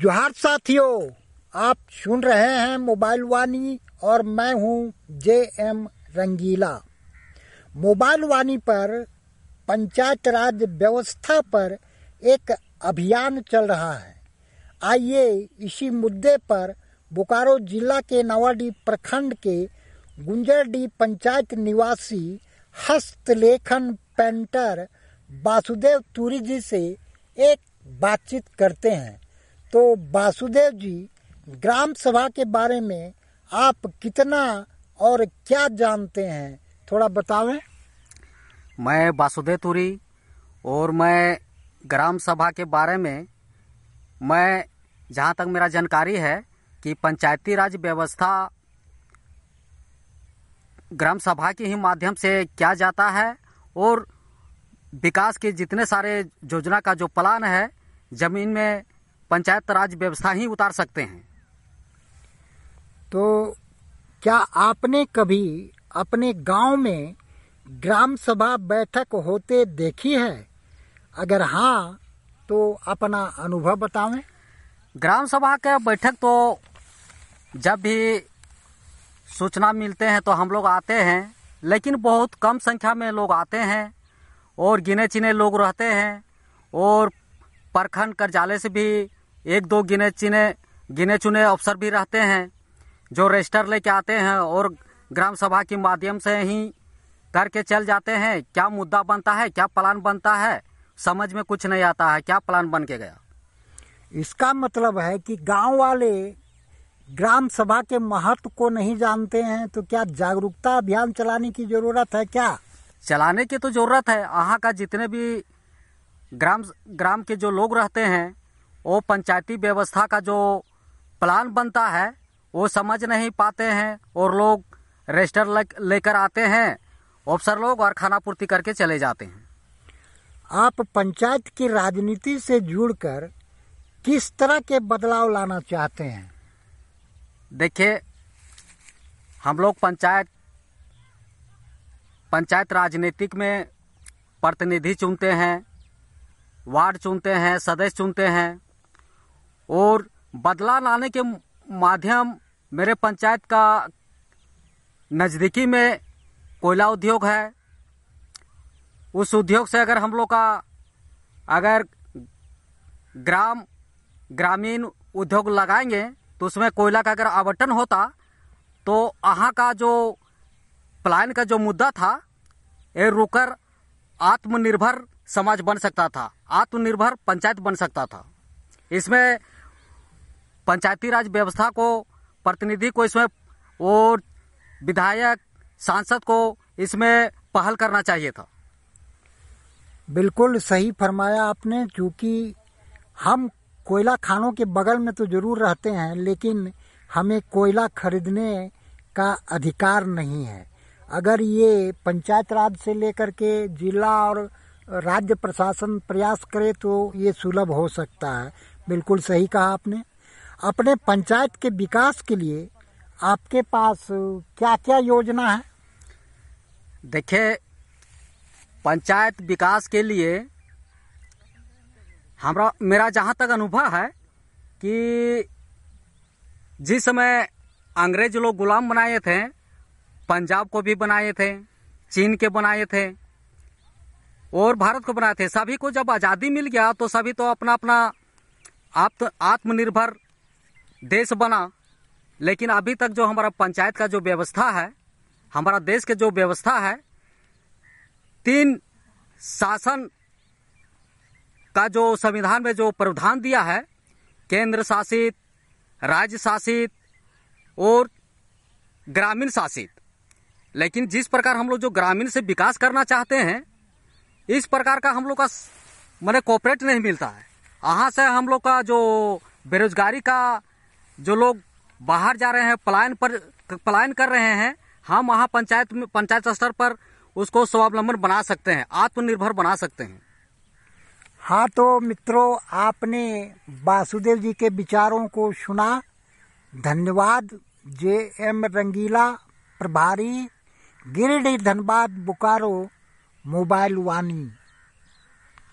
जोहार साथियों, आप सुन रहे हैं मोबाइल वाणी और मैं हूं JM रंगीला। मोबाइल वाणी पर पंचायत राज व्यवस्था पर एक अभियान चल रहा है। आइए इसी मुद्दे पर बोकारो जिला के नवाडीह प्रखंड के गुंजरडीह पंचायत निवासी हस्तलेखन पेंटर वासुदेव तुरी जी से एक बातचीत करते हैं। तो वासुदेव जी, ग्राम सभा के बारे में आप कितना और क्या जानते हैं, थोड़ा बतावें। मैं वासुदेव तुरी और मैं ग्राम सभा के बारे में जहाँ तक मेरा जानकारी है कि पंचायती राज व्यवस्था ग्राम सभा के ही माध्यम से किया जाता है और विकास के जितने सारे योजना का जो प्लान है जमीन में पंचायत राज व्यवस्था ही उतार सकते हैं। तो क्या आपने कभी अपने गांव में ग्राम सभा बैठक होते देखी है? अगर हाँ तो अपना अनुभव बतावें। ग्राम सभा के बैठक तो जब भी सूचना मिलते हैं तो हम लोग आते हैं, लेकिन बहुत कम संख्या में लोग आते हैं और गिने चिने लोग रहते हैं और प्रखंड कार्यालय से भी एक दो गिने चुने अफसर भी रहते हैं जो रजिस्टर लेके आते हैं और ग्राम सभा के माध्यम से ही करके चल जाते हैं। क्या मुद्दा बनता है, क्या प्लान बनता है, समझ में कुछ नहीं आता है क्या प्लान बन के गया। इसका मतलब है कि गांव वाले ग्राम सभा के महत्व को नहीं जानते हैं। तो क्या जागरूकता अभियान चलाने की जरूरत है? क्या चलाने की तो जरूरत है। यहाँ का जितने भी ग्राम के जो लोग रहते हैं वो पंचायती व्यवस्था का जो प्लान बनता है वो समझ नहीं पाते हैं और लोग रजिस्टर लेकर आते हैं अफसर लोग और खाना पूर्ति करके चले जाते हैं। आप पंचायत की राजनीति से जुड़कर किस तरह के बदलाव लाना चाहते हैं? देखिए, हम लोग पंचायत राजनीतिक में प्रतिनिधि चुनते हैं, वार्ड चुनते हैं, सदस्य चुनते हैं और बदलाव लाने के माध्यम मेरे पंचायत का नज़दीकी में कोयला उद्योग है। उस उद्योग से अगर हम लोग का अगर ग्रामीण उद्योग लगाएंगे तो उसमें कोयला का अगर आवंटन होता तो यहाँ का जो प्लान का जो मुद्दा था ये रुकर आत्मनिर्भर समाज बन सकता था, आत्मनिर्भर पंचायत बन सकता था। इसमें पंचायती राज व्यवस्था को प्रतिनिधि को इसमें और विधायक सांसद को इसमें पहल करना चाहिए था। बिल्कुल सही फरमाया आपने। क्योंकि हम कोयला खानों के बगल में तो जरूर रहते हैं, लेकिन हमें कोयला खरीदने का अधिकार नहीं है। अगर ये पंचायत राज से लेकर के जिला और राज्य प्रशासन प्रयास करे तो ये सुलभ हो सकता है। बिल्कुल सही कहा आपने। अपने पंचायत के विकास के लिए आपके पास क्या क्या योजना है? देखिए, पंचायत विकास के लिए मेरा जहाँ तक अनुभव है कि जिस समय अंग्रेज लोग गुलाम बनाए थे, पंजाब को भी बनाए थे, चीन के बनाए थे और भारत को बनाए थे। सभी को जब आज़ादी मिल गया तो सभी तो अपना अपना आत्मनिर्भर देश बना। लेकिन अभी तक जो हमारा पंचायत का जो व्यवस्था है, हमारा देश के जो व्यवस्था है, 3 शासन का जो संविधान में जो प्रावधान दिया है, केंद्र शासित, राज्य शासित और ग्रामीण शासित। लेकिन जिस प्रकार हम लोग जो ग्रामीण से विकास करना चाहते हैं, इस प्रकार का हम लोग का कोऑपरेट नहीं मिलता है। यहाँ से हम लोग का जो बेरोजगारी का जो लोग बाहर जा रहे हैं, पलायन कर रहे हैं, हम वहाँ पंचायत स्तर पर उसको स्वावलंबन बना सकते हैं, आत्मनिर्भर बना सकते हैं। हाँ, तो मित्रों, आपने वासुदेव जी के विचारों को सुना। धन्यवाद। JM रंगीला, प्रभारी, गिरिडीह, धनबाद, बोकारो, मोबाइल वाणी।